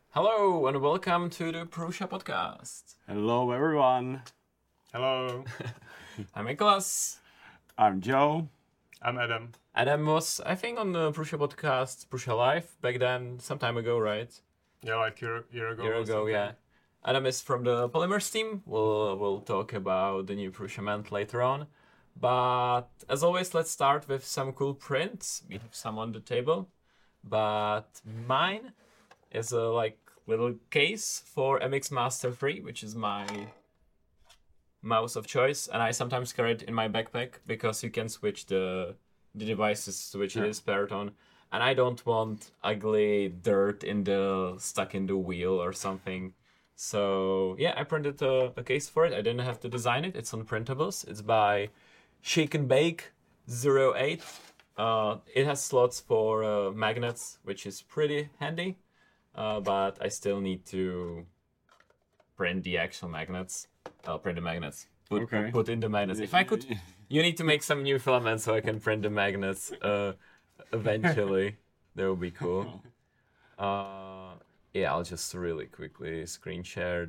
Hello and welcome to the Prusa podcast. Hello, everyone. Hello, I'm Nicholas. I'm Joe. I'm Adam. Adam was, I think, on the Prusa podcast, Prusa Live, back then, some time ago, right? Yeah, like year ago. Year or ago, something. yeah. Adam is from the Polymers team. We'll talk about the new Prusa Ment later on. But as always, let's start with some cool prints. We have some on the table. But mine is a little case for MX Master 3, which is my mouse of choice, and I sometimes carry it in my backpack because you can switch the devices to which it is paired on. And I don't want ugly dirt stuck in the wheel or something. So yeah, I printed a case for it. I didn't have to design it. It's on printables. It's by Shake and Bake 08. It has slots for magnets, which is pretty handy. But I still need to print the actual magnets. I'll print the magnets. Put in the magnets. If I could, you need to make some new filaments so I can print the magnets. Eventually, that would be cool. Yeah, I'll just really quickly screen share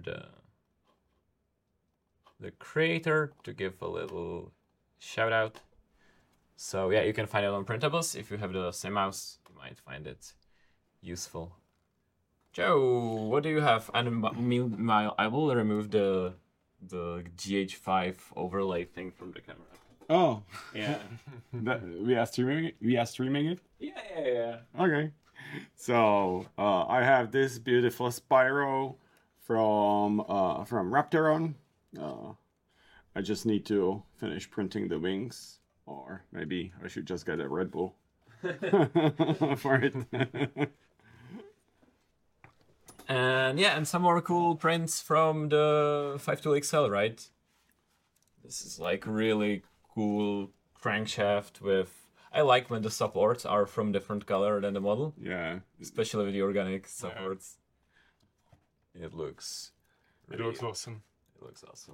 the creator to give a little shout out. So yeah, you can find it on printables. If you have the same mouse, you might find it useful. Joe, what do you have? And meanwhile, I will remove the GH5 overlay thing from the camera. Oh, Yeah. we are streaming it. Yeah. Okay. So I have this beautiful Spyro from Raptoron. I just need to finish printing the wings, or maybe I should just get a Red Bull for it. And some more cool prints from the 5.2 XL, right? This is like really cool crankshaft with... I like when the supports are from different color than the model, Yeah. especially with the organic supports. It looks... It looks awesome. It looks awesome.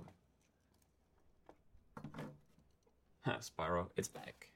Spyro, it's back.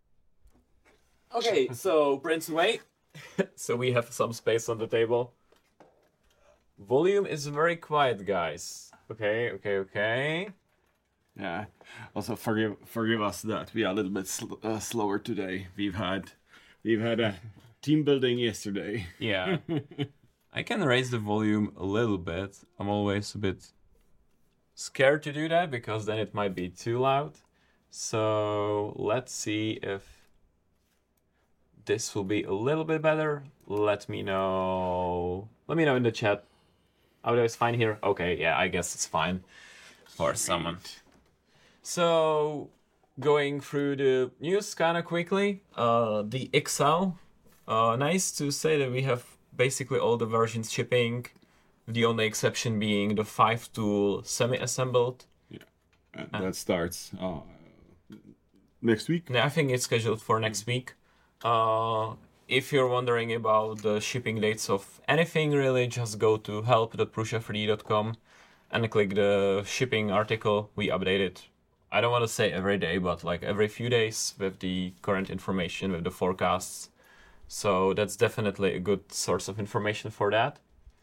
Okay, so prints away. So we have some space on the table. Volume is very quiet, guys. Okay. Yeah. Also, forgive us that we are a little bit slower today. We've had a team building yesterday. Yeah. I can raise the volume a little bit. I'm always a bit scared to do that because then it might be too loud. So let's see if this will be a little bit better. Let me know in the chat. Audio is fine here? Okay, yeah, I guess it's fine for someone. So, going through the news kind of quickly. The XL. Nice to say that we have basically all the versions shipping. The only exception being the 5-tool semi-assembled. That starts next week. I think it's scheduled for next week. If you're wondering about the shipping dates of anything, really, just go to help.prusa3d.com and click the shipping article. We update it. I don't want to say every day, but like every few days with the current information, with the forecasts. So that's definitely a good source of information for that.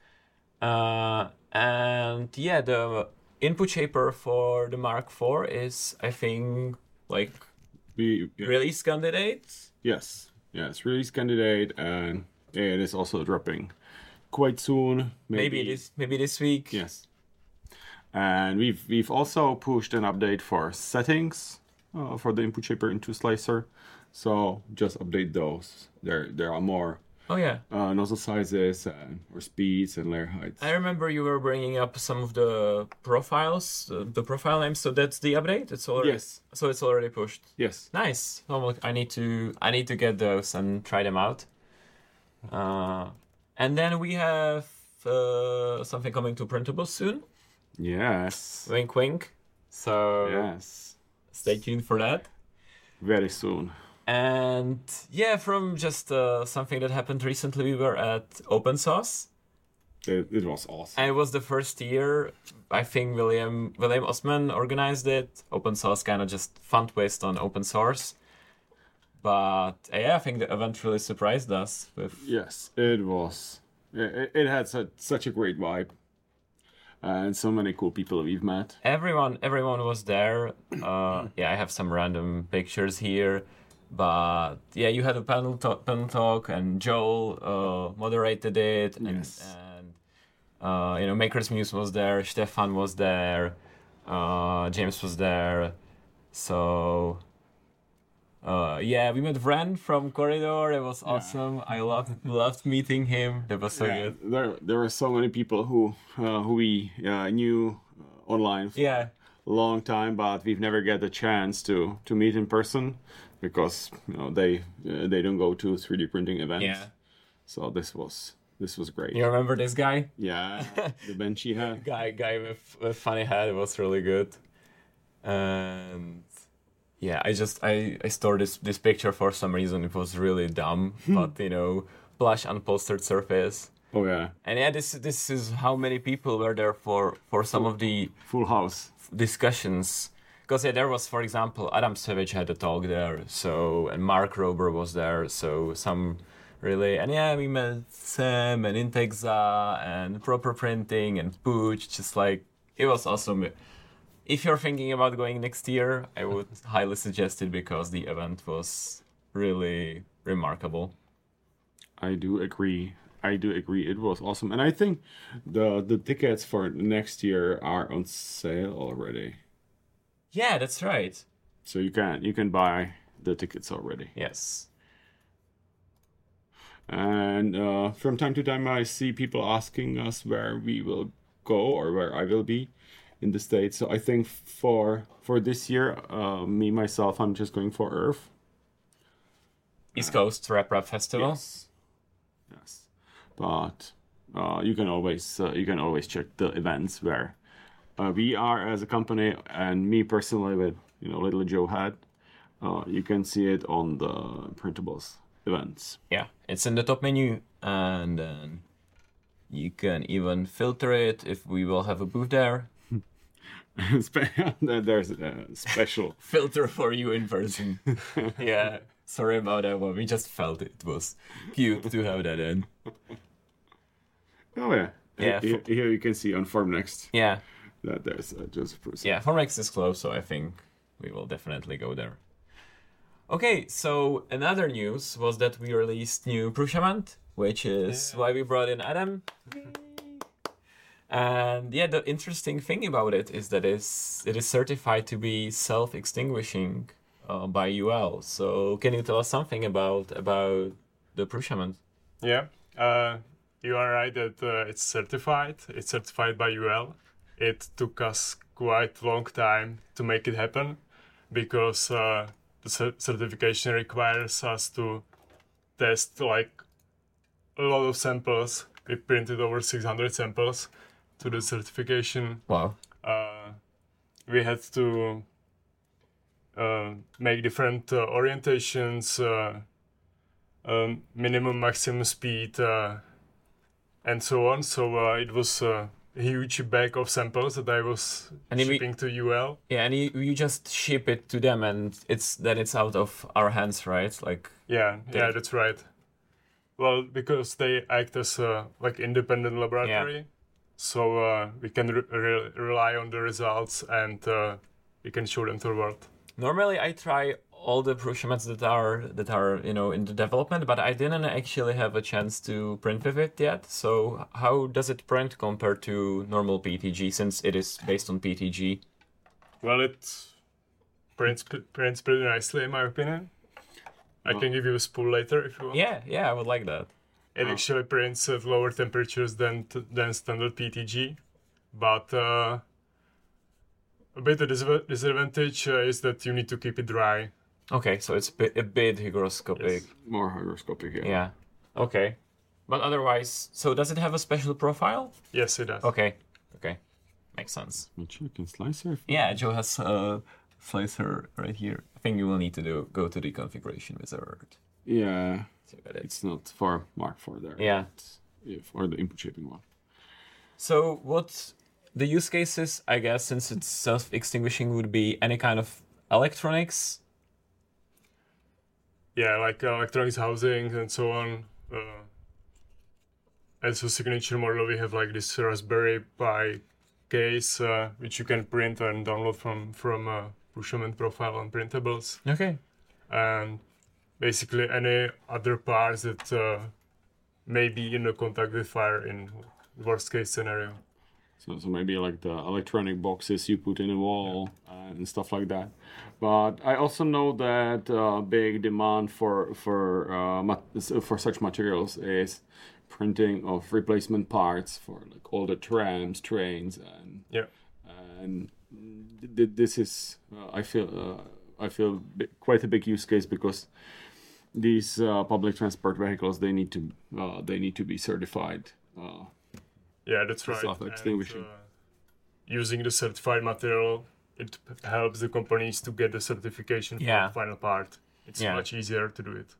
And yeah, the input shaper for the Mark IV is, I think, release candidate. Yes, it's release candidate, and it is also dropping quite soon. Maybe this week. Yes, and we've also pushed an update for settings for the input shaper into Slicer. So just update those. There are more. Oh yeah. Nozzle sizes or speeds and layer heights. I remember you were bringing up some of the profiles, the profile names. So that's the update. It's already So it's already pushed. Yes. Nice. Oh, look, I need to get those and try them out. And then we have something coming to printables soon. Yes. Wink, wink. So yes. Stay tuned for that. Very soon. And yeah, from just something that happened recently, we were at Open Source. It was awesome. And it was the first year. I think William Osman organized it. Open Source kind of just fun twist on open source. But yeah, I think the event really surprised us with. Yes, it was it had such a great vibe, and so many cool people we've met. Everyone was there. Yeah, I have some random pictures here, but yeah, you had a panel talk, and Joel moderated it, and Yes. Maker's Muse was there, Stefan was there, James was there, so. Yeah, we met Vren from Corridor. It was awesome. I loved meeting him. It was so good. There were so many people who we knew online for Yeah, a long time, but we've never get the chance to meet in person because they don't go to 3D printing events. yeah. So this was great. You remember this guy? Yeah, the bench he had. Guy with funny head. It was really good. And yeah, I stored this picture for some reason. It was really dumb, but blush unpostered surface. Oh yeah, And yeah, this is how many people were there for some of the full house. discussions. Because yeah, there was, for example, Adam Savage had a talk there, and Mark Rober was there, so some really, and yeah, we met Sam and Intexa and Proper Printing and Pooch, just like, it was awesome. If you're thinking about going next year, I would highly suggest it because the event was really remarkable. I do agree. It was awesome, and I think the tickets for next year are on sale already. Yeah, that's right. So you can buy the tickets already. Yes. And from time to time, I see people asking us where we will go or where I will be in the States. So I think for this year, myself, I'm just going for Earth. East Coast Rap Festival. Yes. But you can always check the events where we are as a company, and me personally with Little Joe Hat. You can see it on the printables events. Yeah, it's in the top menu, and then you can even filter it if we will have a booth there. There's a special Filter for you in person. Yeah, sorry about that one. We just felt it was cute to have that in. Oh yeah. Yeah, Here you can see on Formnext Yeah, that there's Joseph Bruce. yeah. Formex is close, so I think we will definitely go there. Okay, so another news was that we released new Prushament, which is why we brought in Adam. And yeah, the interesting thing about it is that it is certified to be self-extinguishing by UL. So can you tell us something about the Prushament? Yeah, you are right that it's certified. It's certified by UL. It took us quite a long time to make it happen because the certification requires us to test like a lot of samples. We printed over 600 samples to the certification. Wow. We had to make different orientations, minimum, maximum speed, and so on. So it was a huge bag of samples that I was shipping to UL. Yeah, and you just ship it to them, and it's out of our hands, right? Like. Yeah, that's right. Well, because they act as like independent laboratory, so we can rely on the results, and we can show them to the world. Normally, I try all the Prushaments that are in the development, but I didn't actually have a chance to print with it yet. So how does it print compared to normal PTG, since it is based on PTG? Well, it prints pretty nicely, in my opinion. I can give you a spool later if you want. Yeah, I would like that. It actually prints at lower temperatures than standard PTG, but a bit of disadvantage is that you need to keep it dry. Okay, so it's a bit hygroscopic. Yes, more hygroscopic, yeah. Yeah. Okay. But otherwise, so does it have a special profile? Yes, it does. Okay. Makes sense. Chicken slicer? Yeah, Joe has a slicer right here. I think you will need to go to the configuration wizard. Yeah. So that It's not for Mark IV there. Yeah. For the input shaping one. So what the use cases, I guess, since it's self-extinguishing, would be any kind of electronics. Yeah, like electronics housing and so on. As a signature model, we have like this Raspberry Pi case, which you can print and download from Prussiament profile on printables. Okay. And basically any other parts that may be in a contact with fire in worst case scenario. So maybe like the electronic boxes you put in a wall and stuff like that. But I also know that big demand for such materials is printing of replacement parts for like all the trams, trains, and this is I feel quite a big use case because these public transport vehicles they need to be certified. Yeah, that's right. Self-extinguishing. And, using the certified material, it helps the companies to get the certification for the final part. It's much easier to do it.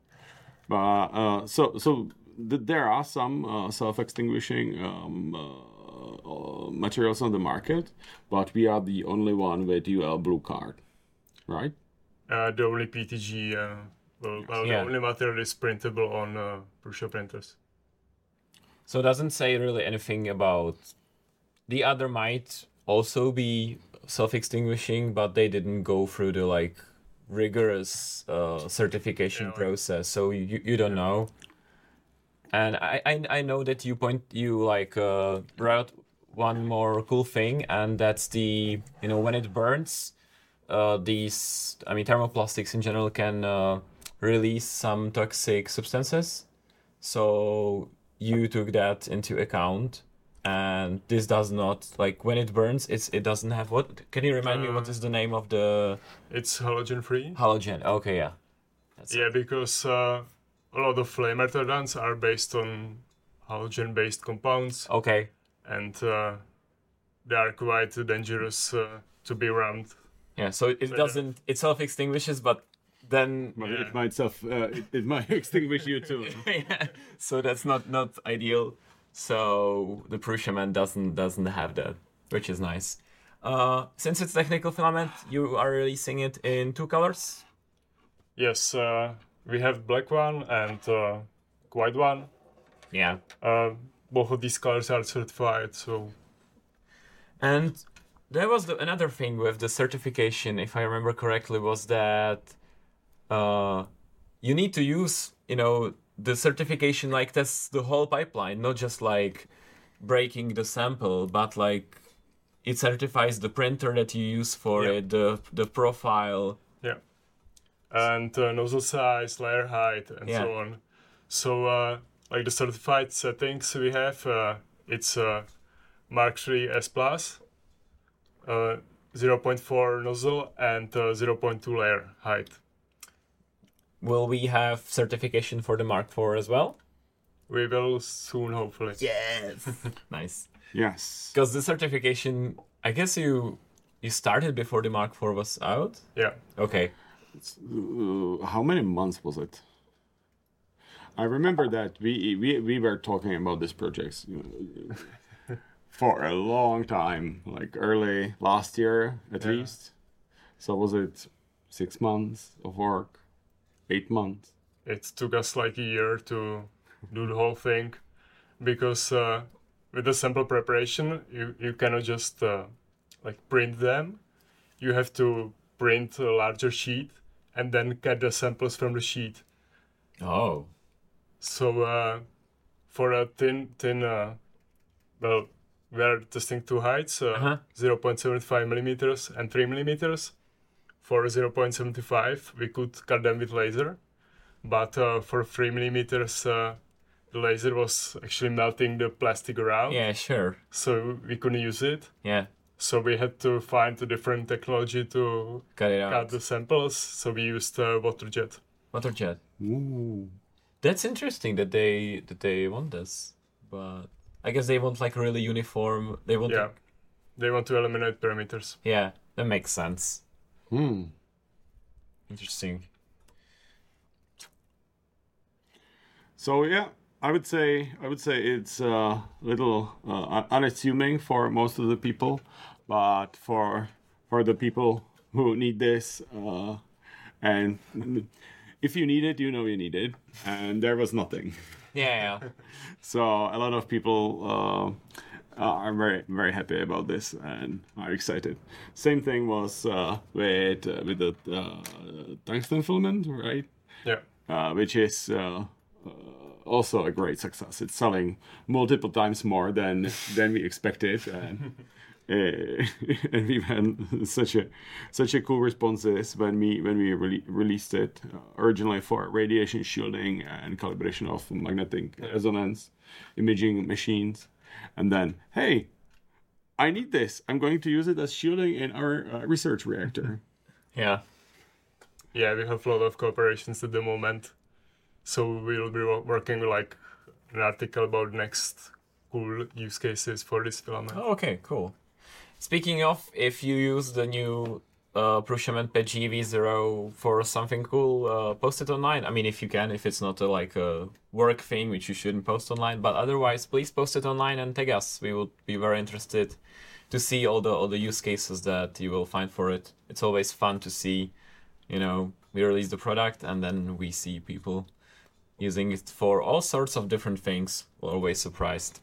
There are some self-extinguishing materials on the market, but we are the only one with UL Blue Card, right? The only PTG, the only material is printable on Prusa printers. So it doesn't say really anything about the other might also be self-extinguishing, but they didn't go through the like rigorous certification process, so you don't know. And I know that you wrote one more cool thing, and that's the when it burns, these thermoplastics in general can release some toxic substances. So you took that into account, and this does not, like, when it burns, it doesn't have what? Can you remind me what is the name of the? It's halogen free. Halogen. Okay, yeah. Because a lot of flame retardants are based on halogen-based compounds. Okay. And they are quite dangerous to be around. Yeah. So it self-extinguishes, but then it might extinguish you too. Yeah. So that's not ideal. So the Prussiament doesn't have that, which is nice. Since it's technical filament, you are releasing it in 2 colors. Yes, we have black one and white one. Yeah. Both of these colors are certified. So. And there was another thing with the certification, if I remember correctly, was that you need to use, the certification like that's the whole pipeline, not just like breaking the sample, but like it certifies the printer that you use for it, the profile. Yeah. And nozzle size, layer height, and so on. So like the certified settings we have, it's Mark III S+, 0.4 nozzle, and 0.2 layer height. Will we have certification for the Mark IV as well? We will soon, hopefully. Yes. Nice. Yes. Because the certification, I guess you started before the Mark IV was out? Yeah. Okay. How many months was it? I remember that we were talking about this project for a long time, like early last year at least. So was it 6 months of work? 8 months? It took us like a year to do the whole thing, because with the sample preparation, you cannot just print them. You have to print a larger sheet and then cut the samples from the sheet. Oh. So for a thin, we are testing 2 heights, 0.75 millimeters and 3 millimeters. For 0.75, we could cut them with laser, but for 3 millimeters, the laser was actually melting the plastic around. Yeah, sure. So we couldn't use it. Yeah. So we had to find a different technology to cut the samples. So we used waterjet. Waterjet. Ooh. That's interesting that they want this, but I guess they want like really uniform. They want. Yeah. They want to eliminate parameters. Yeah, that makes sense. Interesting. So yeah, I would say it's a little unassuming for most of the people, but for the people who need this, and if you need it, you know you need it, and there was nothing. Yeah. So a lot of people are very very happy about this and are excited. Same thing was with the tungsten filament, right? Yeah. Which is also a great success. It's selling multiple times more than we expected, and and we've had such a cool responses when we released it originally for radiation shielding and calibration of magnetic resonance imaging machines, and then hey, I need this. I'm going to use it as shielding in our research reactor. Yeah. Yeah, we have a lot of cooperations at the moment. So we'll be working like an article about next cool use cases for this filament. Oh, okay, cool. Speaking of, if you use the new Prussian Patch GV0 for something cool, post it online. I mean, if you can, if it's not like a work thing, which you shouldn't post online. But otherwise, please post it online and tag us. We would be very interested to see all the use cases that you will find for it. It's always fun to see, we release the product and then we see people using it for all sorts of different things. We're always surprised.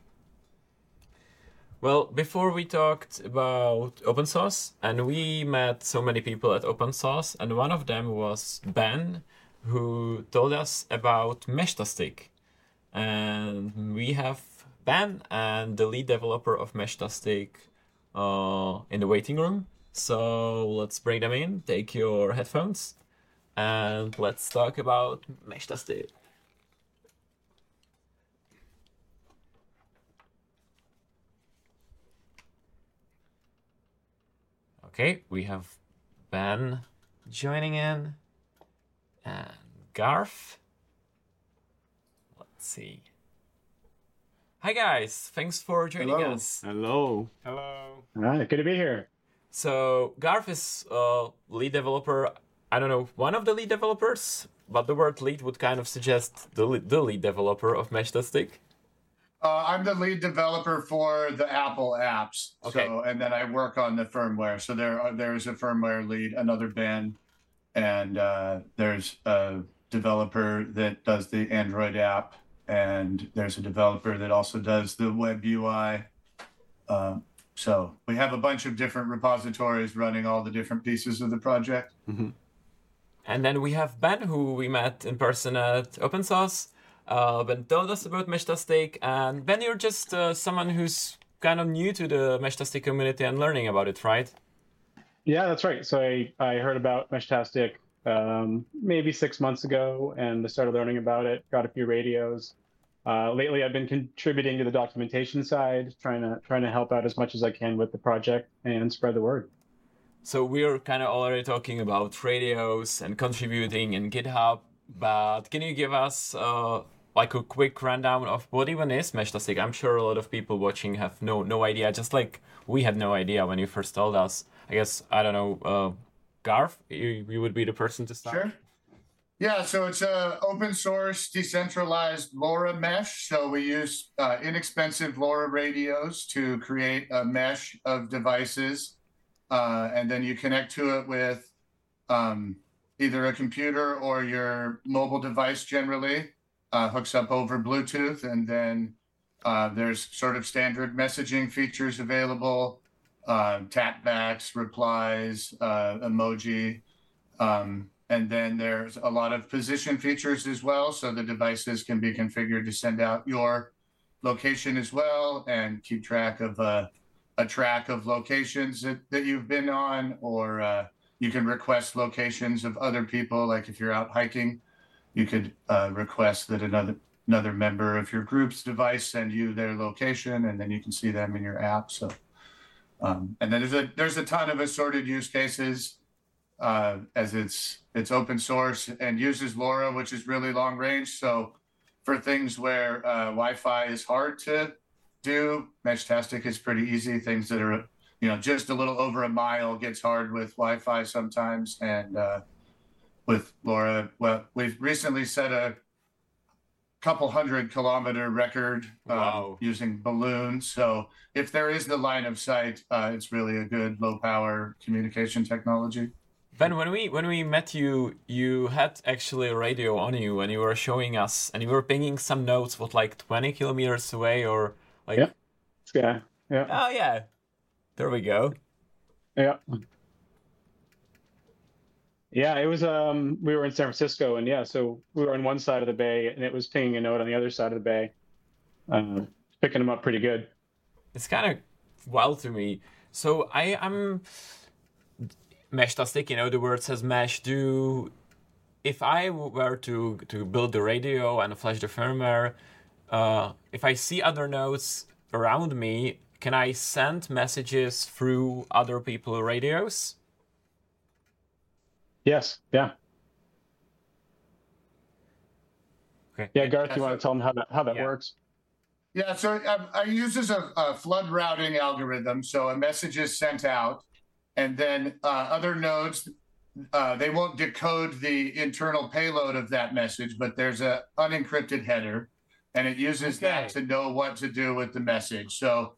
Well, before we talked about open source, and we met so many people at open source, and one of them was Ben, who told us about Meshtastic. And we have Ben and the lead developer of Meshtastic in the waiting room. So let's bring them in, take your headphones, and let's talk about Meshtastic. Okay, we have Ben joining in and Garth. Let's see. Hi guys, thanks for joining us. Hello. Hello. All right, good to be here. So Garth is lead developer. I don't know, one of the lead developers, but the word lead would kind of suggest the lead developer of Meshtastic. I'm the lead developer for the Apple apps. Okay. So, and then I work on the firmware. So there's a firmware lead, another Ben, and there's a developer that does the Android app, and there's a developer that also does the web UI. So we have a bunch of different repositories running all the different pieces of the project. Mm-hmm. And then we have Ben, who we met in person at Open Source. Ben told us about Meshtastic, and Ben, you're just someone who's kind of new to the Meshtastic community and learning about it, right? Yeah, that's right. So I heard about Meshtastic maybe 6 months ago, and I started learning about it, got a few radios. Lately, I've been contributing to the documentation side, trying to help out as much as I can with the project and spread the word. So we're kind of already talking about radios and contributing in GitHub, but can you give us like a quick rundown of what even is Meshtastic? I'm sure a lot of people watching have no idea, just like we had no idea when you first told us. I guess, I don't know, Garth, you would be the person to start. Sure. Yeah, so it's a open source, decentralized LoRa mesh. So we use inexpensive LoRa radios to create a mesh of devices. And then you connect to it with either a computer or your mobile device generally, hooks up over Bluetooth. And then there's sort of standard messaging features available, tapbacks, replies, emoji. And then there's a lot of position features as well. So the devices can be configured to send out your location as well and keep track of a track of locations that you've been on, or you can request locations of other people. Like if you're out hiking, you could request that another member of your group's device send you their location, and then you can see them in your app. So, and then there's a ton of assorted use cases. As it's open source and uses LoRa, which is really long range. So for things where Wi-Fi is hard to do, Meshtastic is pretty easy. Things that are, just a little over a mile gets hard with Wi-Fi sometimes. And with LoRa, well, we've recently set a couple 100-kilometer record using balloons. So if there is the line of sight, it's really a good low power communication technology. Ben, when we met you, you had actually a radio on you, and you were showing us, and you were pinging some notes, what, like 20 kilometers away, or like? Yeah. Yeah. Yeah. Oh yeah, there we go. Yeah. Yeah, it was we were in San Francisco, and yeah, so we were on one side of the bay and it was pinging a note on the other side of the bay. Picking them up pretty good. It's kind of wild to me. So I'm Meshtastic, the word says mesh. If I were to build the radio and flash the firmware, if I see other nodes around me, can I send messages through other people's radios? Yes. Yeah. Okay. Yeah, Garth, you want to tell them how that Yeah. works? Yeah, so I use a flood routing algorithm. So a message is sent out, and then other nodes, they won't decode the internal payload of that message, but there's a unencrypted header, and it uses that to know what to do with the message. So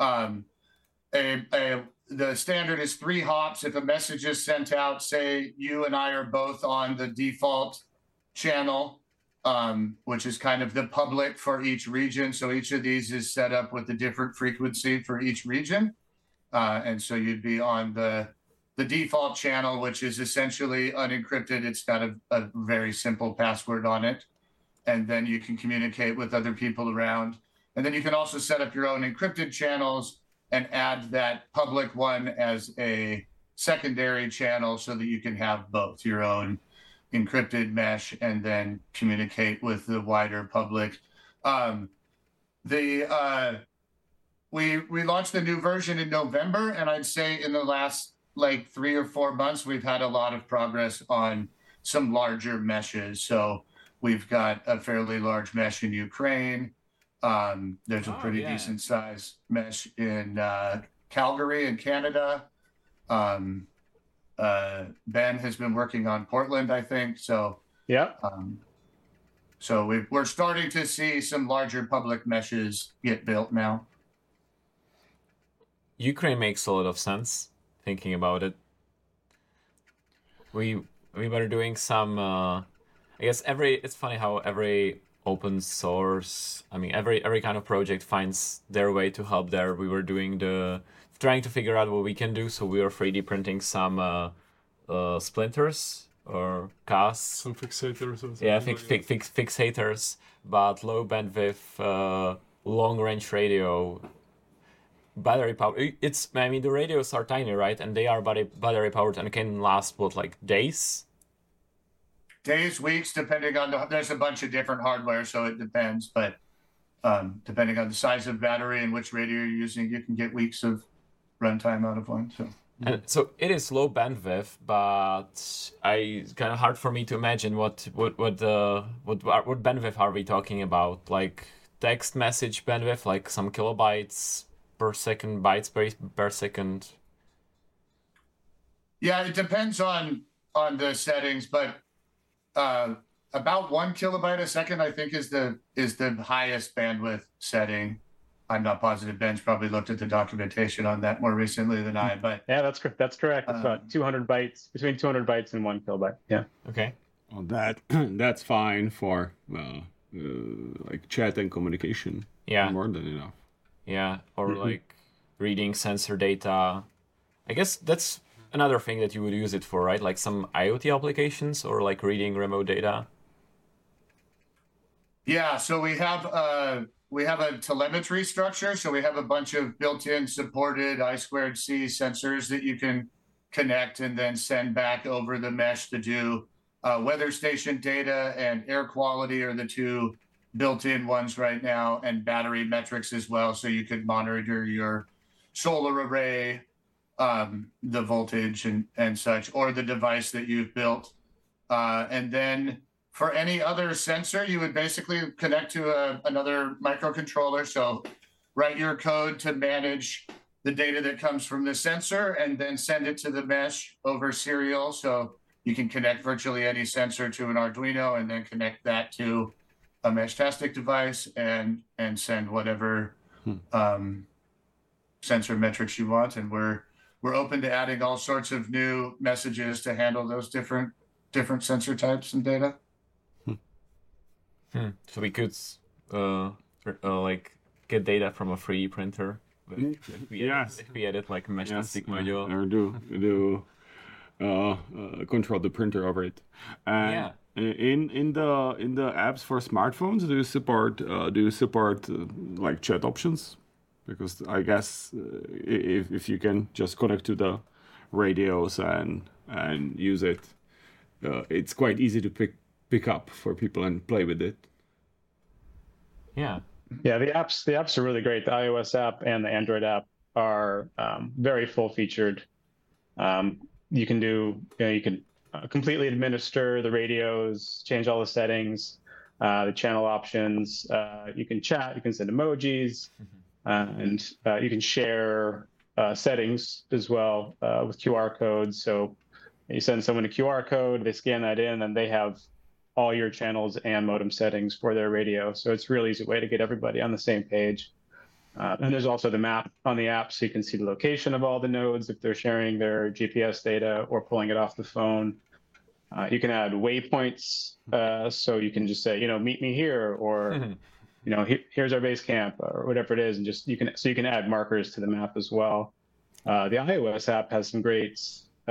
the standard is 3 hops. If a message is sent out, say you and I are both on the default channel, which is kind of the public for each region. So each of these is set up with a different frequency for each region. And so you'd be on the default channel, which is essentially unencrypted. It's got a very simple password on it. And then you can communicate with other people around. And then you can also set up your own encrypted channels and add that public one as a secondary channel so that you can have both your own encrypted mesh and then communicate with the wider public. We launched the new version in November, and I'd say in the last like 3 or 4 months, we've had a lot of progress on some larger meshes. So we've got a fairly large mesh in Ukraine. There's a pretty decent size mesh in Calgary in Canada. Ben has been working on Portland, I think. So yeah. So we're starting to see some larger public meshes get built now. Ukraine makes a lot of sense, thinking about it. We were doing some. I guess it's funny how every open source, every kind of project finds their way to help there. We were trying to figure out what we can do, so we were 3D printing some splinters or casts. Some fixators or something. Yeah, fixators, but low bandwidth, long range radio, battery power. The radios are tiny, right? And they are battery powered and can last like days? Days, weeks, depending on there's a bunch of different hardware, so it depends. But depending on the size of battery and which radio you're using, you can get weeks of runtime out of one. And so it is low bandwidth, but it's kind of hard for me to imagine what bandwidth are we talking about? Like text message bandwidth, like some kilobytes per second, bytes per second. Yeah, it depends on the settings, but about 1 kilobyte a second, I think, is the highest bandwidth setting. I'm not positive. Ben's probably looked at the documentation on that more recently than I, but yeah, that's correct. It's about 200 bytes, between 200 bytes and 1 kilobyte. Yeah. Okay. Well, that's fine for like chat and communication. Yeah. More than enough. Yeah, or like reading sensor data. I guess that's another thing that you would use it for, right? Like some IoT applications or like reading remote data. Yeah, so we have a telemetry structure. So we have a bunch of built-in supported I2C sensors that you can connect and then send back over the mesh to do weather station data, and air quality are the 2 built-in ones right now, and battery metrics as well. So you could monitor your solar array, the voltage and such, or the device that you've built. And then for any other sensor, you would basically connect to another microcontroller. So write your code to manage the data that comes from the sensor and then send it to the mesh over serial. So you can connect virtually any sensor to an Arduino and then connect that to a Meshtastic device and send whatever sensor metrics you want. And we're we're open to adding all sorts of new messages to handle those different sensor types and data. So we could like get data from a 3D printer. If we edit like a Meshtastic module. Or do control the printer over it. And in the apps for smartphones, do you support like chat options? Because I guess if you can just connect to the radios and use it, it's quite easy to pick up for people and play with it. Yeah. Yeah, the apps are really great. The iOS app and the Android app are very full featured. You can completely administer the radios, change all the settings, the channel options. You can chat, you can send emojis, and you can share settings as well with QR codes. So you send someone a QR code, they scan that in, and they have all your channels and modem settings for their radio. So it's a really easy way to get everybody on the same page. And there's also the map on the app, so you can see the location of all the nodes if they're sharing their GPS data or pulling it off the phone. You can add waypoints, so you can just say, meet me here, or here's our base camp, or whatever it is, and you can add markers to the map as well. The iOS app has some great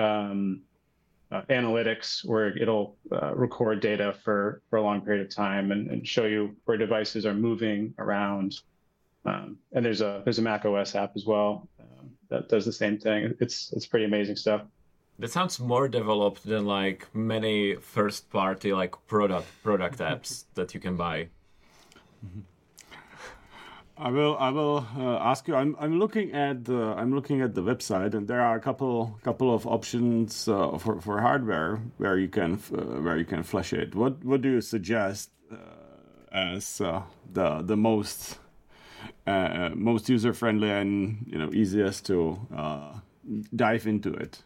analytics where it'll record data for a long period of time and show you where devices are moving around. And there's a Mac OS app as well that does the same thing. It's pretty amazing stuff. That sounds more developed than like many first-party like product apps that you can buy. I will ask you. I'm looking at the website, and there are a couple of options for hardware where you can flash it. What do you suggest as the most user friendly and easiest to dive into it?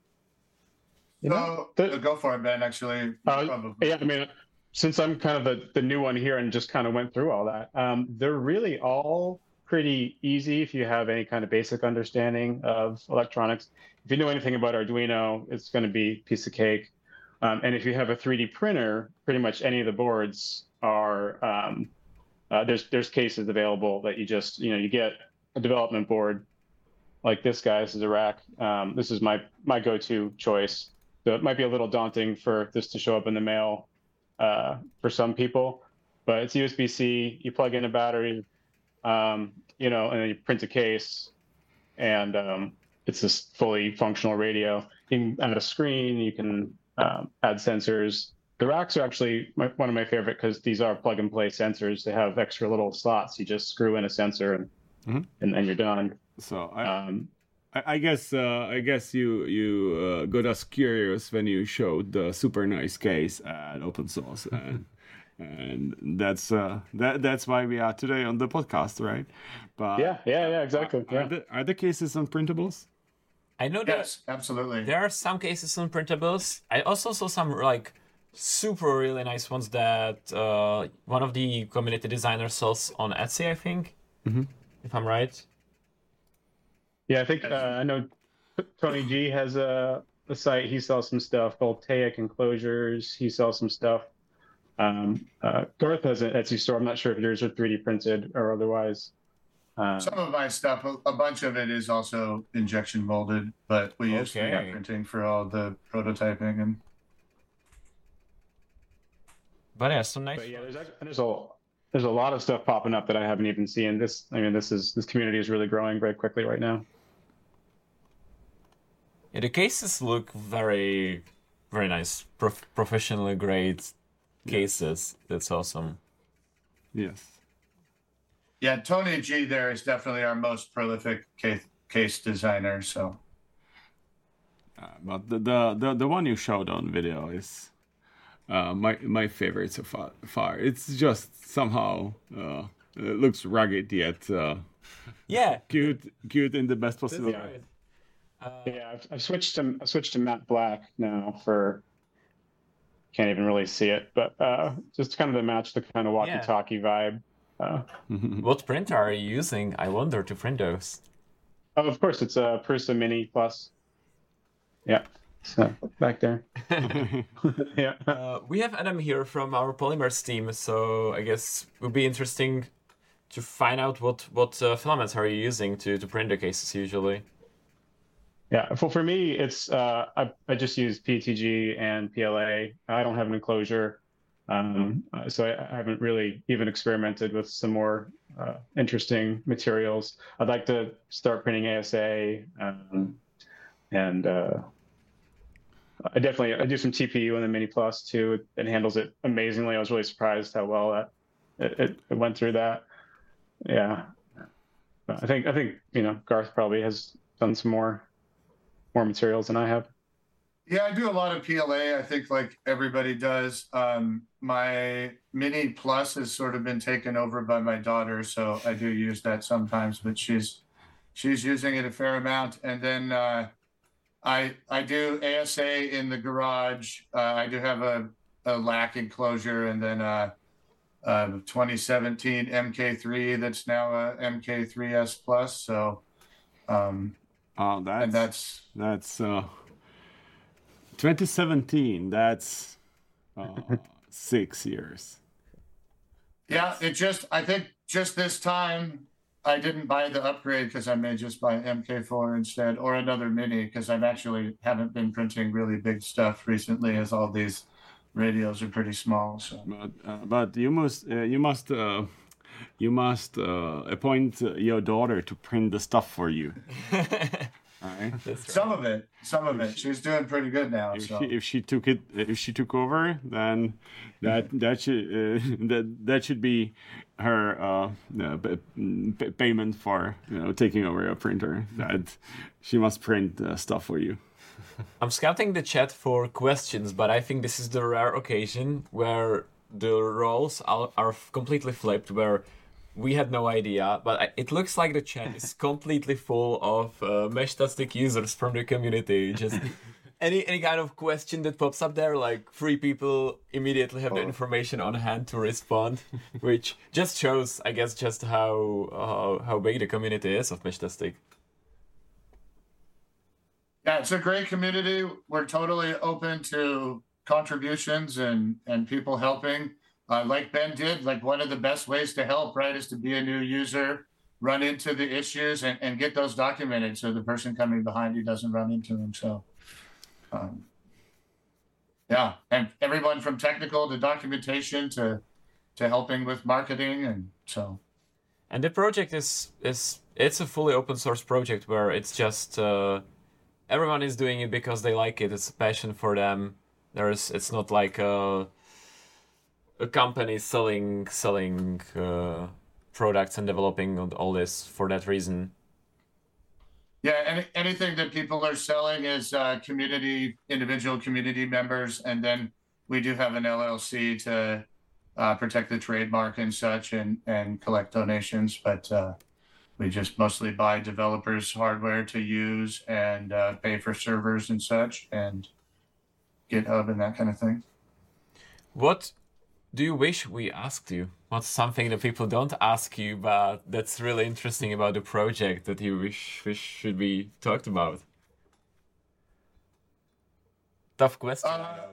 Go for it, Ben. Actually, yeah. I mean, since I'm kind of the new one here and just kind of went through all that, they're really all pretty easy if you have any kind of basic understanding of electronics. If you know anything about Arduino, it's going to be a piece of cake. And if you have a 3D printer, pretty much any of the boards are there's cases available that you just you get a development board like this guy. This is a rack. This is my go-to choice. So it might be a little daunting for this to show up in the mail for some people, but it's USB-C. You plug in a battery, and then you print a case, and it's this fully functional radio. You can add a screen. You can add sensors. The racks are actually one of my favorite because these are plug-and-play sensors. They have extra little slots. You just screw in a sensor, and then you're done. So I guess you got us curious when you showed the super nice case at Open Source, and that's why we are today on the podcast, right? But yeah, exactly. Are the cases on printables? I know that. Yes, absolutely. There are some cases on printables. I also saw some like super really nice ones that one of the community designers sells on Etsy, I think, if I'm right. Yeah, I think I know Tony G has a site. He sells some stuff. Voltaic Enclosures. He sells some stuff. Garth has an Etsy store. I'm not sure if yours are 3D printed or otherwise. Some of my stuff, a bunch of it is also injection molded, but we use 3D printing for all the prototyping and. But yeah, some nice. But yeah, there's a lot of stuff popping up that I haven't even seen. This community is really growing very quickly right now. Yeah, the cases look very, very nice. Professionally great cases. That's awesome. Yes. Yeah, Tony G there is definitely our most prolific case designer. So. But the one you showed on video is my favorite so far. It's just somehow it looks rugged yet cute in the best possible way. I've switched to matte black now for. Can't even really see it, but just kind of to match the kind of walkie-talkie vibe. What printer are you using? I wonder to print those. Oh, of course, it's a Prusa Mini Plus. Yeah, so back there. Yeah. We have Adam here from our Polymers team, so I guess it would be interesting to find out what filaments are you using to print the cases usually. Yeah, for me, it's I just use PETG and PLA. I don't have an enclosure, so I haven't really even experimented with some more interesting materials. I'd like to start printing ASA, and I do some TPU in the Mini Plus too. It handles it amazingly. I was really surprised how well it went through that. Yeah, I think Garth probably has done some more materials than I have. Yeah, I do a lot of PLA. I think like everybody does. My Mini Plus has sort of been taken over by my daughter, so I do use that sometimes. But she's using it a fair amount. And then I do ASA in the garage. I do have a LAC enclosure, and then 2017 MK3 that's now a MK3S Plus. So. That's 2017. That's 6 years. Yeah, I think just this time I didn't buy the upgrade because I may just buy MK4 instead, or another Mini, because I've actually haven't been printing really big stuff recently, as all these radios are pretty small. So, but you must appoint your daughter to print the stuff for you. Right. Some of it. She's doing pretty good now. If she took over, then that should be her payment for taking over a printer. That she must print stuff for you. I'm scouting the chat for questions, but I think this is the rare occasion where the roles are completely flipped, where we had no idea, but it looks like the chat is completely full of Meshtastic users from the community. Just any kind of question that pops up there, like 3 people immediately have the information on hand to respond, which just shows, I guess, just how big the community is of Meshtastic. Yeah, it's a great community. We're totally open to contributions and people helping. Like Ben did, like one of the best ways to help, right, is to be a new user, run into the issues and get those documented so the person coming behind you doesn't run into them. So, yeah, and everyone from technical to documentation to helping with marketing, and so. And the project it's a fully open source project where it's just everyone is doing it because they like it. It's a passion for them. It's not like a company selling products and developing all this for that reason. Yeah, anything that people are selling is individual community members, and then we do have an LLC to protect the trademark and such, and collect donations. But we just mostly buy developers' hardware to use and pay for servers and such, and GitHub and that kind of thing. What do you wish we asked you? What's something that people don't ask you, but that's really interesting about the project that you wish should be talked about? Tough question.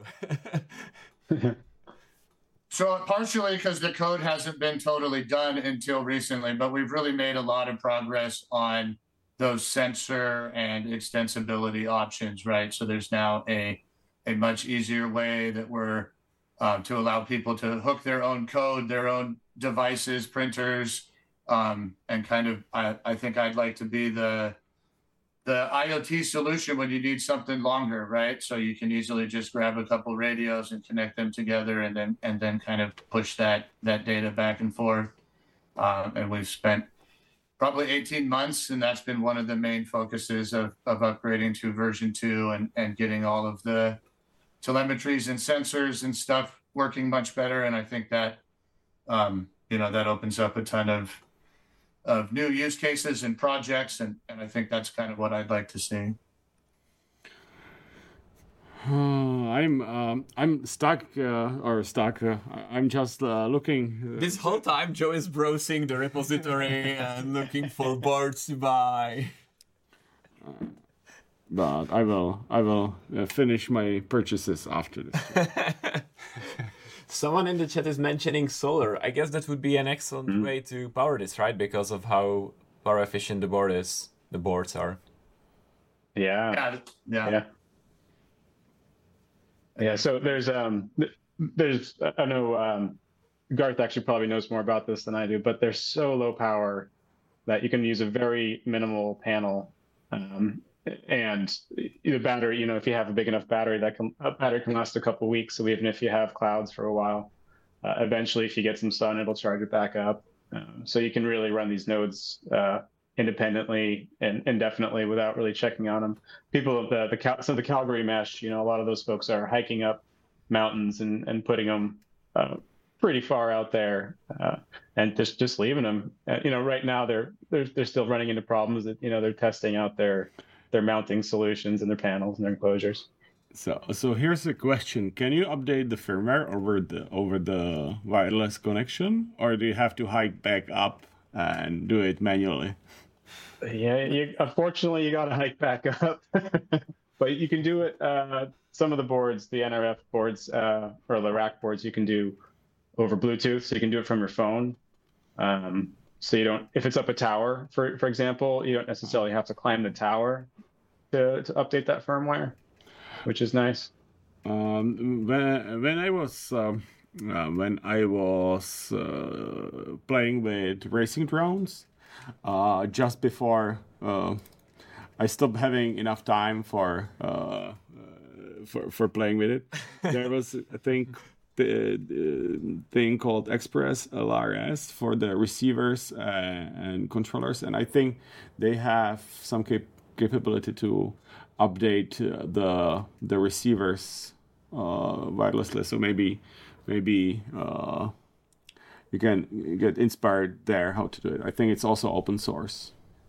So partially because the code hasn't been totally done until recently, but we've really made a lot of progress on those sensor and extensibility options, right? So there's now a much easier way that we're to allow people to hook their own code, their own devices, printers, and kind of, I think I'd like to be the IoT solution when you need something longer, right? So you can easily just grab a couple radios and connect them together, and then kind of push that data back and forth. And we've spent probably 18 months, and that's been one of the main focuses of upgrading to version 2 and getting all of the telemetries and sensors and stuff working much better. And I think that that opens up a ton of new use cases and projects, and I think that's kind of what I'd like to see. I'm stuck. I'm just looking. This whole time, Joe is browsing the repository and looking for boards to buy. But I will finish my purchases after this. Someone in the chat is mentioning solar. I guess that would be an excellent way to power this, right? Because of how power efficient the boards are. Yeah. Yeah. Yeah. So there's I know Garth actually probably knows more about this than I do, but they're so low power that you can use a very minimal panel. And the battery, if you have a big enough battery, a battery can last a couple weeks. So even if you have clouds for a while, eventually, if you get some sun, it'll charge it back up. So you can really run these nodes independently and indefinitely without really checking on them. People, the Calgary mesh, a lot of those folks are hiking up mountains and putting them pretty far out there and just leaving them. Right now they're still running into problems that they're testing out their mounting solutions and their panels and their enclosures. So here's a question: can you update the firmware over the wireless connection, or do you have to hike back up and do it manually? Yeah, unfortunately you got to hike back up, but you can do it. Some of the boards, the NRF boards or the rack boards, you can do over Bluetooth, so you can do it from your phone. So you don't, if it's up a tower, for example, you don't necessarily have to climb the tower to update that firmware, which is nice. When I was playing with racing drones, just before I stopped having enough time for playing with it, there was I think the thing called Express LRS for the receivers and controllers, and I think they have some capability to update the receivers wirelessly. So maybe you can get inspired there how to do it. I think it's also open source.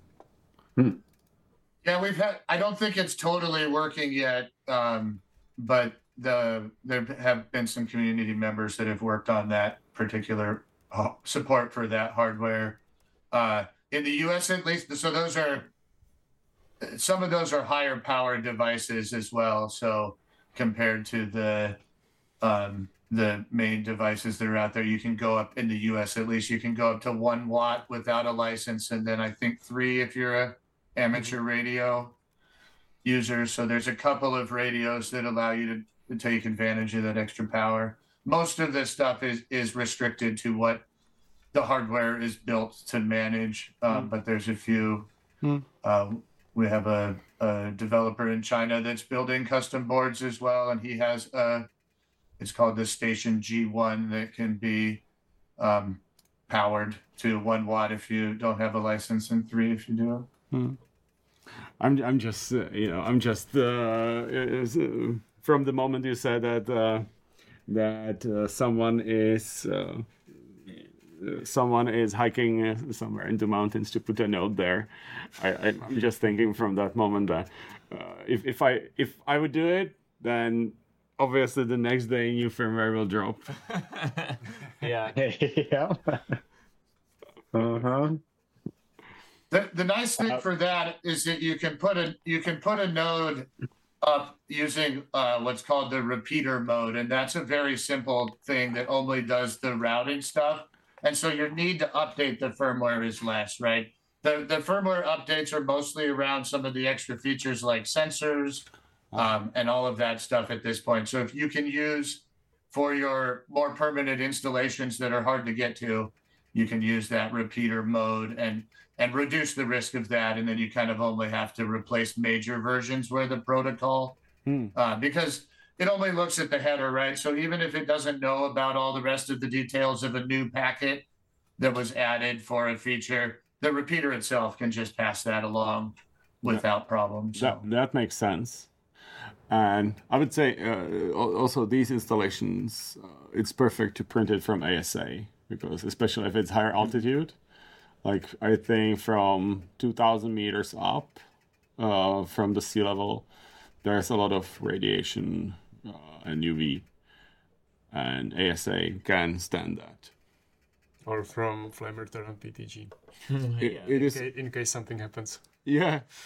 Yeah, I don't think it's totally working yet, but there have been some community members that have worked on that particular support for that hardware in the US at least. So some of those are higher power devices as well. So compared to the main devices that are out there, you can go up in the US at least. You can go up to 1 watt without a license, and then I think 3 if you're a amateur radio user. So there's a couple of radios that allow you to take advantage of that extra power. Most of this stuff is restricted to what the hardware is built to manage, but there's a few. We have a developer in China that's building custom boards as well, and he has it's called the Station G1 that can be powered to 1 watt if you don't have a license, and 3 if you do. I'm just from the moment you said that someone is hiking somewhere in the mountains to put a node there, I'm just thinking from that moment that if I would do it, then obviously the next day new firmware will drop. Yeah. Yeah. The nice thing for that is that you can put a node up using what's called the repeater mode, and that's a very simple thing that only does the routing stuff. And so your need to update the firmware is less, right? The firmware updates are mostly around some of the extra features like sensors and all of that stuff at this point. So if you can use for your more permanent installations that are hard to get to, you can use that repeater mode and reduce the risk of that. And then you kind of only have to replace major versions where the protocol, because it only looks at the header, right? So even if it doesn't know about all the rest of the details of a new packet that was added for a feature, the repeater itself can just pass that along without problem. So that makes sense. And I would say also these installations, it's perfect to print it from ASA, because especially if it's higher altitude, like I think from 2,000 meters up from the sea level, there's a lot of radiation and UV, and ASA can stand that. Or from flame retardant PTG. It is in case something happens. Yeah,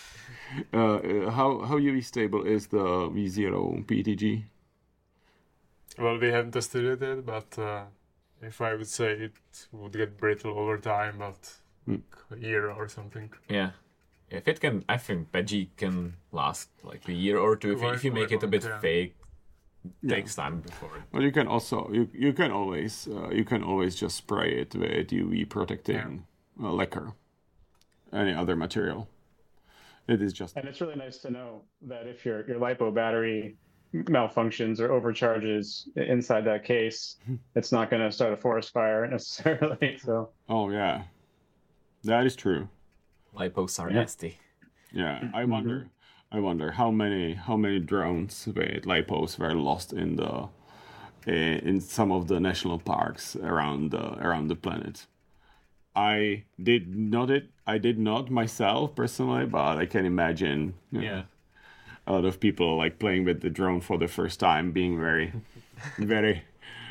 How UV stable is the V0 PETG? Well, we haven't tested it, but if I would say it would get brittle over time, but a year or something. Yeah. If it can, I think Veggie can last like a year or two. If you make it a bit Yeah. fake, takes time before it. Well, you can also you can always just spray it with UV protecting lacquer, any other material. It is just And it's really nice to know that if your LiPo battery malfunctions or overcharges inside that case, it's not going to start a forest fire necessarily. So oh yeah, that is true. Lipos are nasty. Yeah, I wonder how many drones with lipos were lost in the in some of the national parks around the planet. I did not myself personally, but I can imagine Yeah. a lot of people like playing with the drone for the first time, being very, very,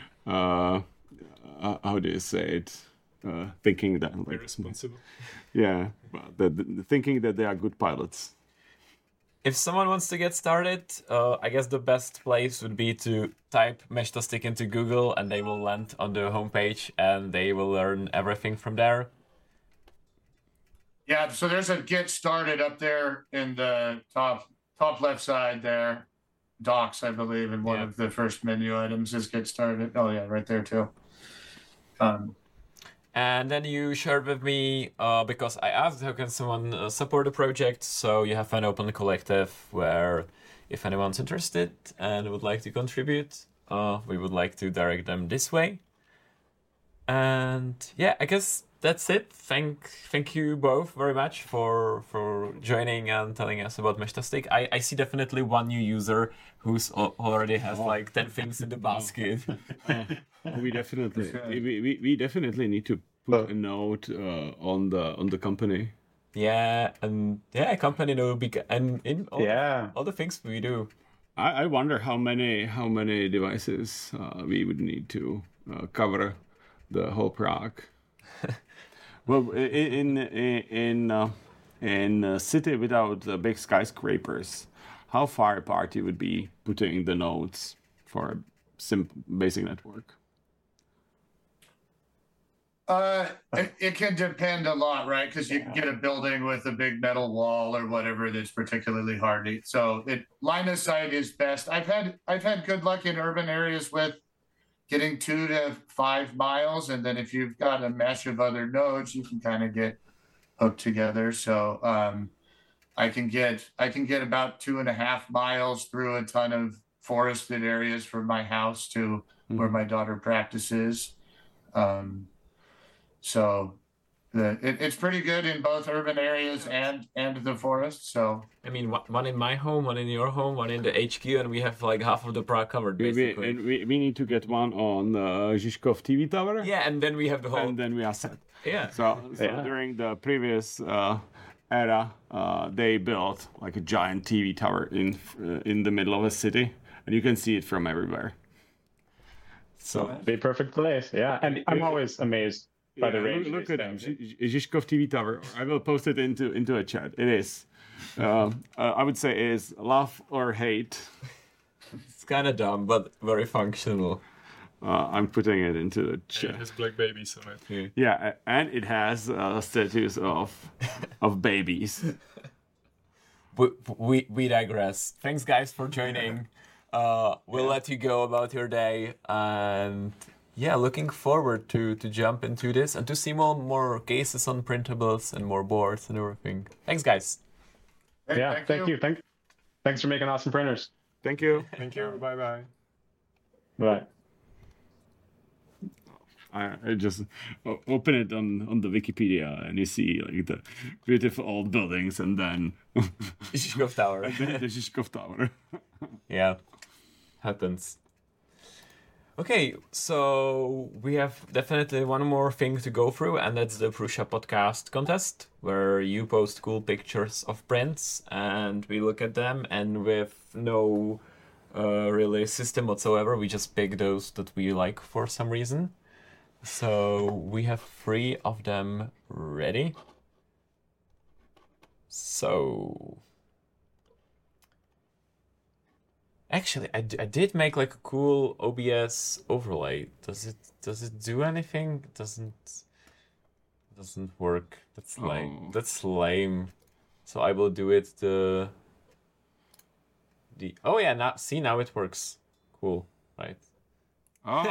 how do you say it? Thinking that like Irresponsible. yeah, but the thinking that they are good pilots. If someone wants to get started, I guess the best place would be to type Meshtastic into Google and they will land on the homepage and they will learn everything from there. Yeah, so there's a get started up there in the top left side there. Docs, I believe, in one Yeah. of the first menu items is get started. Oh yeah, right there too. And then you shared with me, because I asked how can someone support the project, so you have an open collective where if anyone's interested and would like to contribute, we would like to direct them this way. And yeah, I guess that's it. Thank you both very much for joining and telling us about Meshtastic. I see definitely one new user who's already has like 10 things in the basket. We definitely need to put a note on the company. Yeah, and yeah, company no big and in all the things we do. I wonder how many devices we would need to cover the whole Prague. Well, in a city without big skyscrapers, how far apart you would be putting the nodes for a basic network? It can depend a lot, right? Because you can get a building with a big metal wall or whatever that's particularly hardy. So line of sight is best. I've had good luck in urban areas with getting 2 to 5 miles, and then if you've got a mesh of other nodes, you can kind of get hooked together. So I can get about 2.5 miles through a ton of forested areas from my house to where my daughter practices. So it's pretty good in both urban areas and the forest. So I mean, one in my home, one in your home, one in the HQ, and we have like half of the Prague covered basically. We need to get one on Žižkov TV tower. Yeah, and then we have the whole. And then we are set. Yeah. So during the previous era, they built like a giant TV tower in the middle of a city, and you can see it from everywhere. So be a perfect place. Yeah, and I'm always amazed by the range. Look at them, Žižkov TV tower. I will post it into a chat. It is, I would say, is love or hate. It's kind of dumb, but very functional. I'm putting it into the It chat. has black babies on it. Yeah, and it has statues of babies. We digress. Thanks, guys, for joining. We'll let you go about your day, and yeah, looking forward to jump into this and to see more cases on printables and more boards and everything. Thanks, guys. Yeah, thank you. Thanks for making awesome printers. Thank you. Thank you. Bye bye. Bye. I just open it on the Wikipedia and you see like the beautiful old buildings and then Žižkov Tower. the Žižkov Tower. Yeah, happens. Okay, so we have definitely one more thing to go through, and that's the Prussia podcast contest, where you post cool pictures of prints, and we look at them, and with no really system whatsoever, we just pick those that we like for some reason. So we have 3 of them ready. So Actually, I did make like a cool OBS overlay. Does it do anything? It doesn't work. That's lame. Oh. That's lame. So I will do it the oh yeah, now it works. Cool, right? Oh.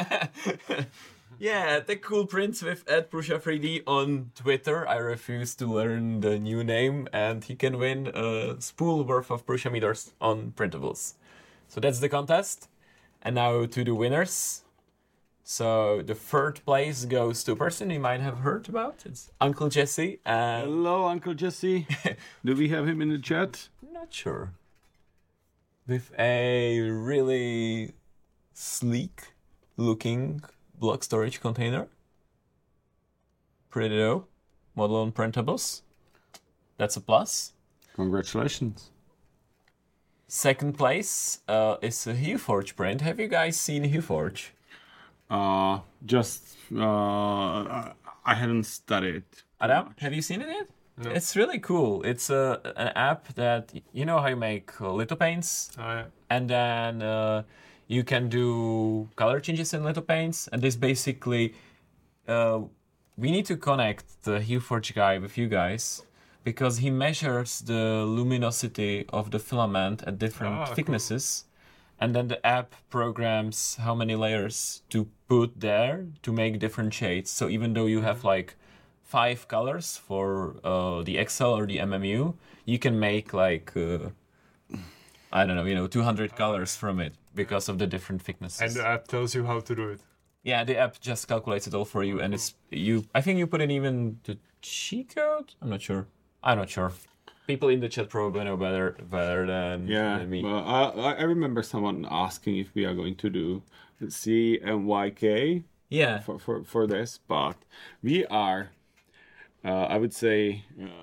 Yeah, the cool prints with @Prusha3D on Twitter. I refuse to learn the new name, and he can win a spool worth of Prusha meters on printables. So that's the contest. And now to the winners. So the third place goes to a person you might have heard about. It's Uncle Jesse. And Hello, Uncle Jesse. Do we have him in the chat? I'm not sure. With a really sleek looking block storage container. Pretty dope. Model on printables. That's a plus. Congratulations. Second place is a HueForge print. Have you guys seen HueForge? I hadn't studied. Adam, have you seen it yet? No. It's really cool. It's an app that, you know how you make lithopaints? Oh, yeah. And then you can do color changes in lithopaints. And this basically, we need to connect the HueForge guy with you guys because he measures the luminosity of the filament at different Cool. thicknesses. And then the app programs how many layers to put there to make different shades. So even though you have like 5 colors for the XL or the MMU, you can make like, I don't know, 200 colors from it because of the different thicknesses. And the app tells you how to do it. Yeah, the app just calculates it all for you, and I think you put in even the cheat code? I'm not sure. People in the chat probably know better than me. Well, I remember someone asking if we are going to do CMYK Yeah. for this, but we are, I would say,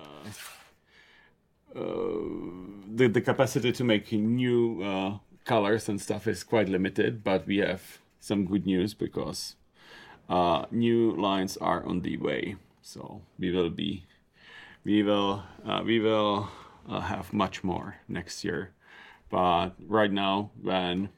the capacity to make new colors and stuff is quite limited, but we have some good news because new lines are on the way. So we will have much more next year. But right now, when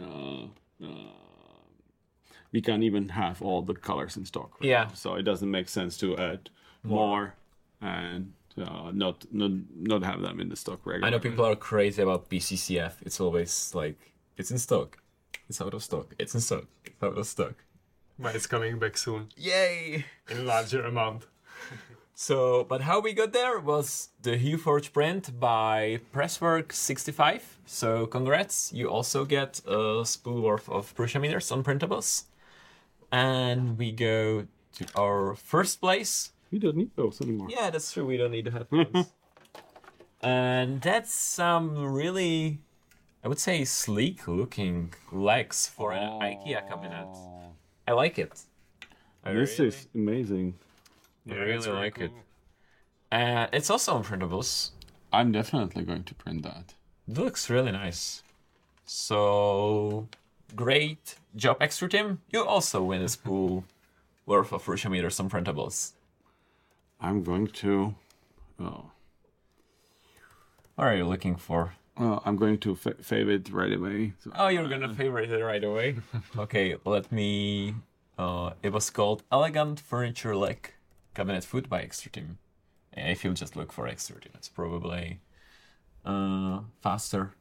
we can't even have all the colors in stock. Right Yeah. now. So it doesn't make sense to add more and not have them in the stock regularly. I know people are crazy about BCCF. It's always like, it's in stock. It's out of stock. It's in stock. It's out of stock. But it's coming back soon Yay! in larger amount. So, but how we got there was the HueForge print by Presswork65. So, congrats. You also get a spool worth of Prusha meters on printables. And we go to our first place. We don't need those anymore. Yeah, that's true. We don't need to have those. And that's some really, I would say, sleek looking legs for an IKEA cabinet. I like it. This is amazing. I really it's very like it. cool. And it's also on printables. I'm definitely going to print that. It looks really nice. So, great job, Extra Tim. You also win a spool worth of Prusha meters on printables. I'm going to. What are you looking for? I'm going to fave it right away. So, Oh, you're gonna favorite it right away. Okay, let me. It was called Elegant Furniture Leg Cabinet Food by Extra Team. And if you just look for Extra Team, it's probably faster.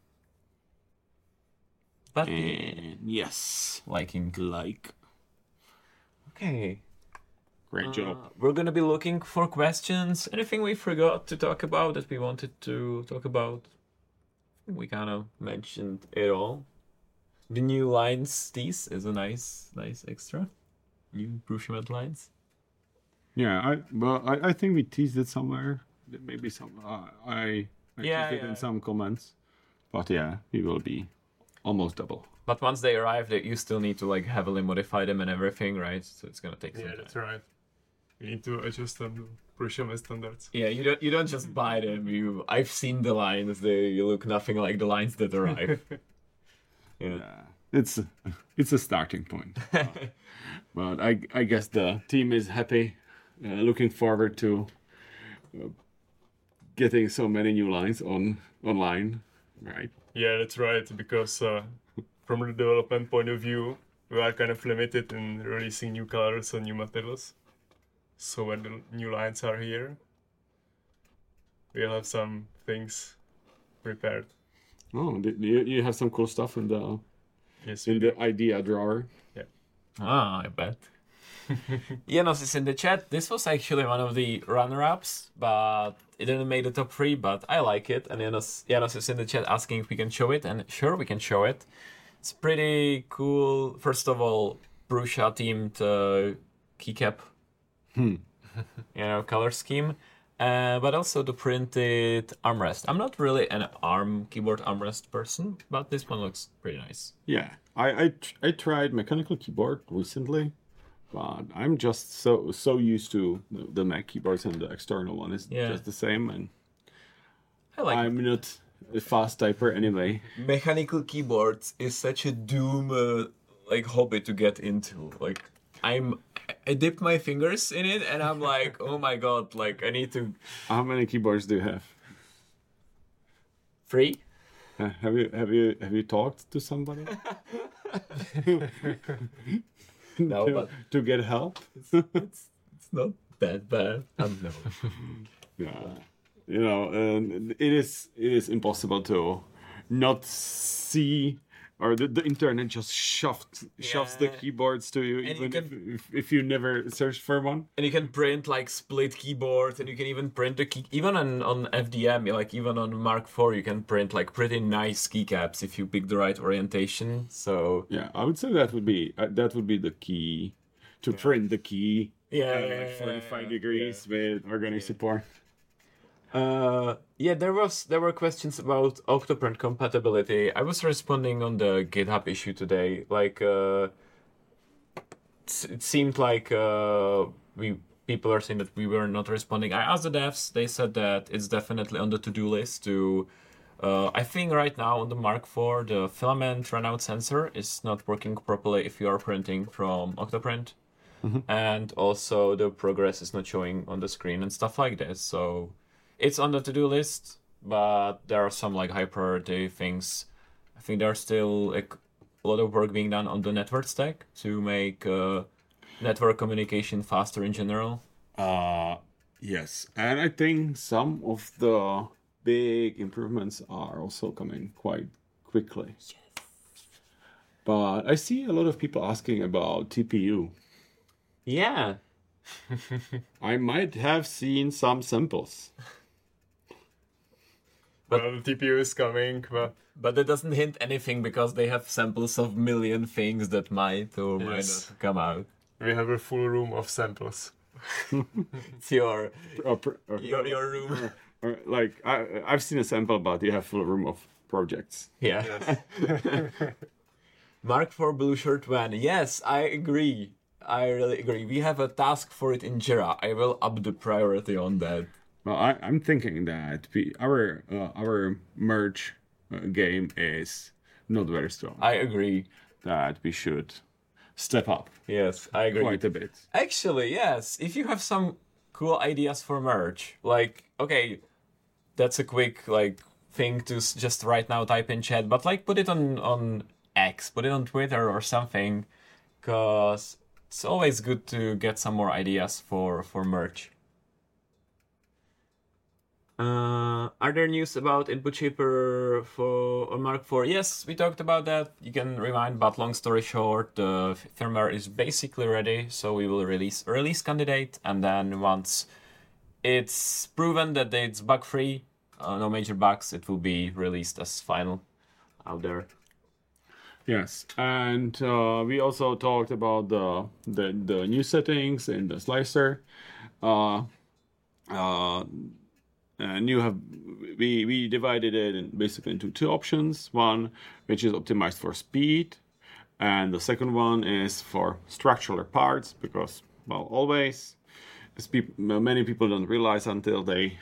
But and yes, liking. like. Okay. Great job. We're gonna be looking for questions. Anything we forgot to talk about that we wanted to talk about? We kind of mentioned it all. The new lines, these is a nice extra. New Prusha lines. Yeah, I think we teased it somewhere. Maybe some. I teased it in some comments. But yeah, we will be almost double. But once they arrive, you still need to like heavily modify them and everything, right? So it's gonna take some Yeah, time. that's right. You need to adjust them to Prusha standards. Yeah, you don't just buy them. I've seen the lines. They look nothing like the lines that arrive. Yeah, it's a starting point. But I guess the team is happy, looking forward to getting so many new lines online. Right. Yeah, that's right. Because from the development point of view, we are kind of limited in releasing new colors and new materials. So when the new lines are here, we'll have some things prepared. Oh, you have some cool stuff in the Yes, idea drawer. Ah, I bet. Janos is in the chat. This was actually one of the runner-ups, but it didn't make the top 3, but I like it. And Janos is in the chat asking if we can show it, and sure, we can show it. It's pretty cool. First of all, Brusha themed keycap, color scheme. But also the printed armrest. I'm not really an keyboard armrest person, but this one looks pretty nice. Yeah, I tried mechanical keyboard recently, but I'm just so used to the Mac keyboards, and the external one is just the same, and I'm not a fast typer anyway. Mechanical keyboards is such a doom hobby to get into. Like I dipped my fingers in it, and I'm like, oh my god, like I need to. How many keyboards do you have? 3. Have you talked to somebody? No, but to get help. it's not that bad. No. Yeah, it is impossible to not see. Or the internet just shoves the keyboards to you, and even if you never searched for one. And you can print like split keyboards, and you can even print even on FDM, like even on Mark IV, you can print like pretty nice keycaps if you pick the right orientation. So yeah, I would say that would be the key to print the key. 45 degrees with organic support. There were questions about Octoprint compatibility. I was responding on the GitHub issue today. Like, it seemed like people are saying that we were not responding. I asked the devs. They said that it's definitely on the to-do list to. I think right now on the Mark IV, the filament runout sensor is not working properly if you are printing from Octoprint, and also the progress is not showing on the screen and stuff like this. So. It's on the to-do list, but there are some like high priority things. I think there's still a lot of work being done on the network stack to make network communication faster in general. Yes, and I think some of the big improvements are also coming quite quickly. Yes. But I see a lot of people asking about TPU. Yeah. I might have seen some samples. Well, the TPU is coming, but that doesn't hint anything because they have samples of million things that might or might not come out. We have a full room of samples. It's your room. Like I've seen a sample, but you have full room of projects. Yeah. Yes. Mark IV Blue Shirt Van. Yes, I agree. I really agree. We have a task for it in Jira. I will up the priority on that. Well, I'm thinking that our merge game is not very strong. I agree. That we should step up. Yes, I agree. Quite a bit. Actually, yes. If you have some cool ideas for merge, like, okay, that's a quick thing to just right now type in chat, but put it on X, put it on Twitter or something, because it's always good to get some more ideas for merge. Are there news about input shipper for Mark IV? Yes, we talked about that. You can rewind, but long story short, the firmware is basically ready, so we will release candidate, and then once it's proven that it's bug-free, no major bugs, it will be released as final out there. Yes, and we also talked about the new settings in the slicer. And we divided it basically into 2 options. One, which is optimized for speed, and the second one is for structural parts, because always, many people don't realize until they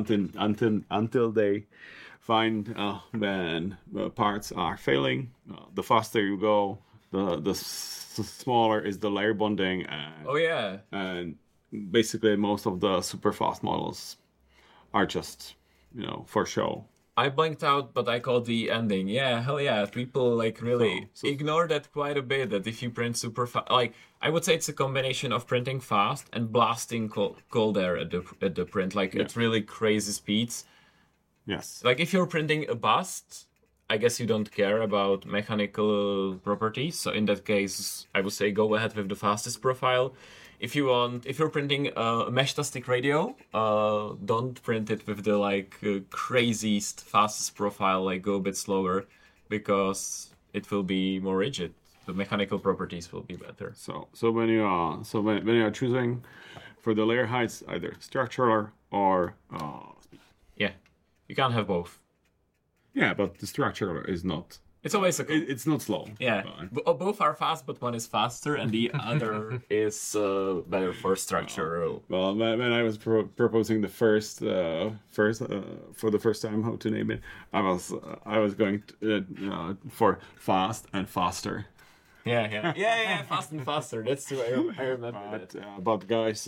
find when parts are failing. The faster you go, the smaller is the layer bonding. And basically most of the super fast models are just, for show. I blanked out, but I caught the ending. Yeah, hell yeah. People like really So- ignore that quite a bit. That if you print super fast, like I would say it's a combination of printing fast and blasting cold air at the print. Like it's really crazy speeds. Yes. Like if you're printing a bust, I guess you don't care about mechanical properties. So in that case, I would say go ahead with the fastest profile. If you're printing a Meshtastic radio, don't print it with the craziest fastest profile. Like go a bit slower, because it will be more rigid. The mechanical properties will be better. So when you are choosing for the layer heights, either structural or speed. Yeah, you can't have both. Yeah, but the structural is not. It's always It's not slow. yeah. But- Both are fast, but one is faster and the other is better for structural. Well, when I was proposing the first for the first time how to name it, I was going for fast and faster. Yeah, fast and faster. That's true. I remember that. But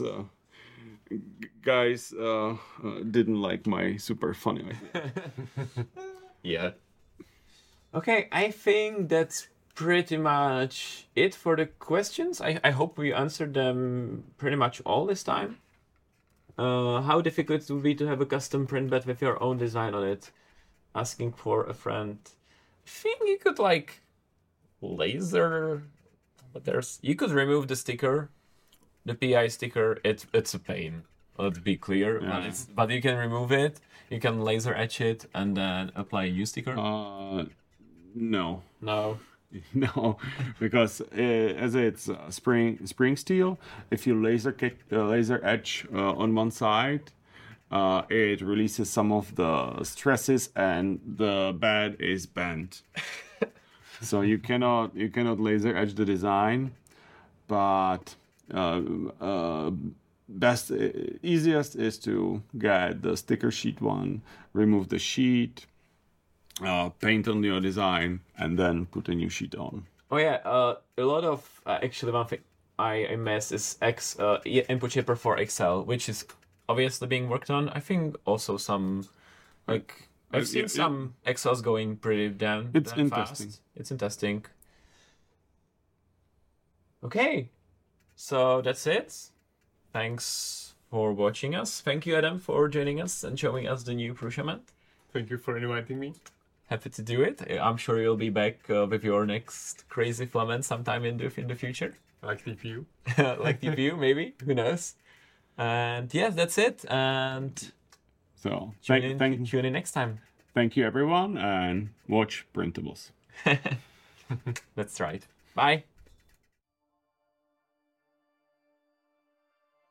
guys didn't like my super funny idea. Yeah. Okay, I think that's pretty much it for the questions. I hope we answered them pretty much all this time. How difficult it would be to have a custom print bed with your own design on it? Asking for a friend. I think you could laser, but you could remove the sticker, the PI sticker. It's a pain. Let's be clear, Yeah. but you can remove it. You can laser etch it and then apply a new sticker. No. No. No, because as it's spring steel, if you laser etch on one side, it releases some of the stresses and the bed is bent. So you cannot laser etch the design, but easiest is to get the sticker sheet one, remove the sheet, paint on your design, and then put a new sheet on. Oh yeah, a lot of actually one thing I miss is input shaper for Excel, which is obviously being worked on. I think also some I've seen some Excels going pretty damn It's damn interesting. fast. It's interesting. Okay, so that's it. Thanks for watching us. Thank you, Adam, for joining us and showing us the new Prusa Ment. Thank you for inviting me. Happy to do it. I'm sure you'll be back with your next crazy filament sometime in the future. Like TPU. Like TPU, maybe. Who knows? And yeah, that's it. And So tune in next time. thank you everyone, and watch Printables. That's right. Bye.